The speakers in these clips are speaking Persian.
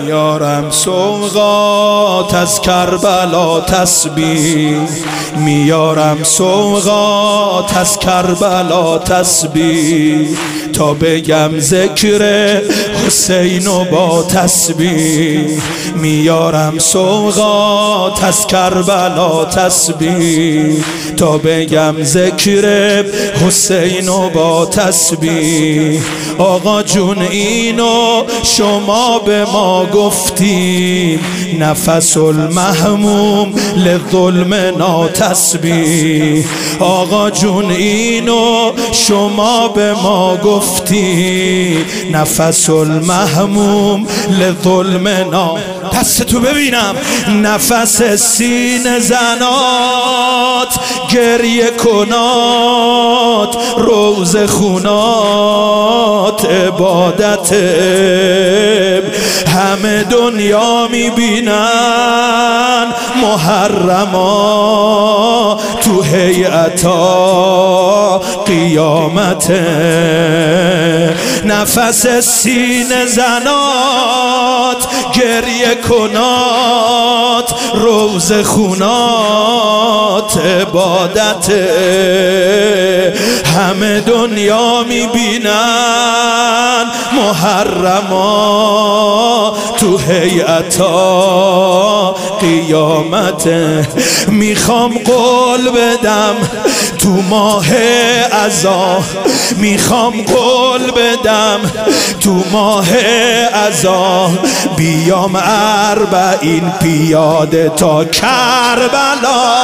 میارم سوغات از کربلا تسبیح، میارم سوغات از کربلا تسبیح، تا بگم ذکر حسین و با تسبیح. میارم سوغات از کربلا تسبیح، تا بگم ذکر حسین و با تسبیح. آقا جون اینو شما به ما گفتیم، نفس المحموم لظلم ناتسبیح. آقا جون اینو شما به ما گفتیم، نفس المحموم لظلم دستتو ببینم. نفس سینه زنات، گریه کنات، روز خونات عبادت، همه دنیا میبینن محرما، تو هیئتا قیامت. نفس سینه زنات، گریه کنات، روز خونات عبادت، همه دنیا میبینن محرما، تو هیئتا قیامت. میخوام قول بدم تو ماه عزا، میخوام قول بدم تو ماه عزا، بیام 40 پیاده تا کربلا.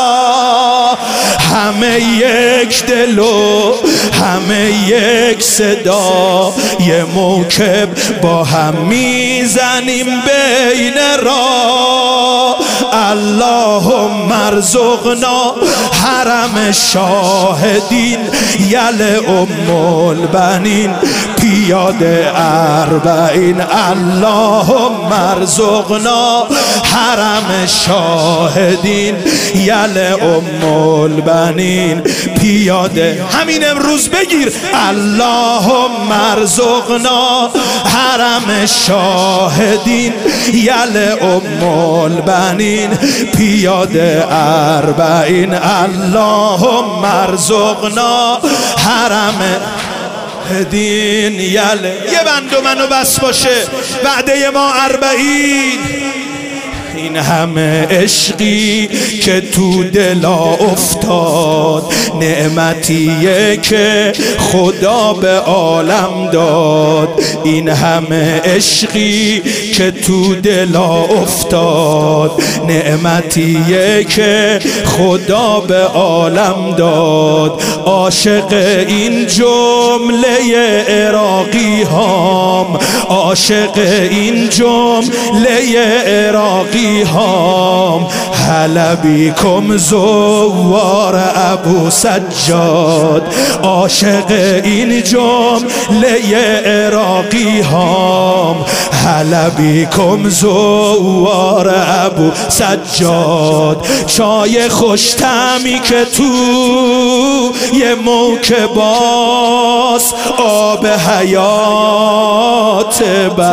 همه یک دل و همه یک صدا، یه موکب با هم میزنیم بین راه. اللهم ارزقنا حرم شاهدین، یل ام البنین پیاده 40. اللهم ارزقنا حرم شاهدین، یل ام البنین پیاده. همین امروز بگیر اللهم ارزقنا حرم شاهدین، یل ام البنین پیاده 40. اللهم ارزقنا حرم دین یله. یه بند و منو بس باشه، وعده ما 40. این همه عشقی که تو دلا افتاد، نعمتیه که خدا به عالم داد. این همه عشقی که تو دلا افتاد، نعمتیه که خدا به عالم داد. عاشق این جمله عراقی هام، عاشق این جمله عراقی هام، حلبیکم زوار ابو سجاد. عاشق این جمله عراقی هام، حلبیکم زوار ابو سجاد. چای خوشتمی که تو یه موکباس، آب حیات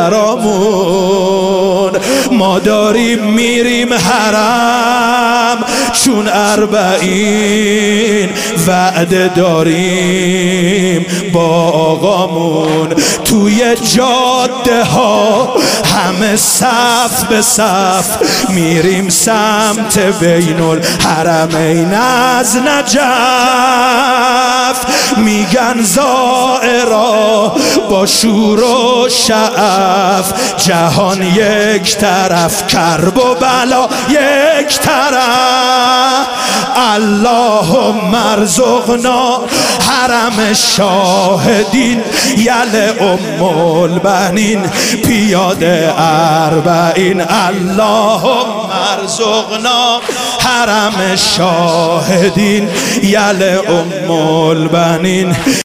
برامون. ما داریم میریم حرم چون 40، وعده داریم با آقامون. توی جاده ها همه صف به صف، میریم سمت بین الحرمین از نجف. میگن زائرا با شور و شعف، جهان یک طرف، کرب و بلا یک طرف. اللهم ارزقنا حرم شاهدین، یل ام البنین پیاده 40. اللهم ارزقنا حرم شاهدین، یل ام البنین.